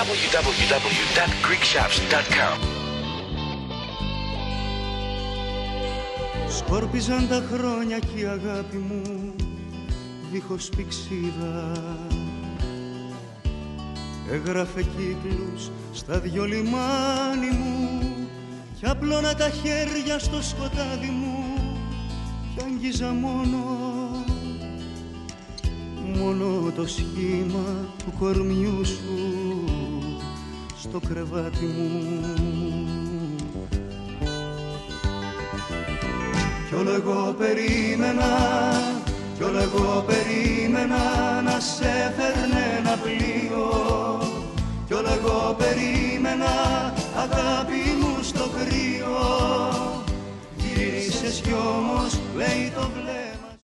www.greekshops.com. Σκόρπιζαν τα χρόνια κι η αγάπη μου δίχως πηξίδα, έγραφε κύκλους στα δυο λιμάνι μου κι απλώνα τα χέρια στο σκοτάδι μου κι άγγιζα μόνο το σχήμα του κορμιού σου στο κρεβάτι μου. Κι όλο εγώ περίμενα να σε φέρνε ένα πλοίο. Κι όλο εγώ περίμενα αγάπη μου στο κρύο. Γύρισες κι όμως λέει το βλέμμα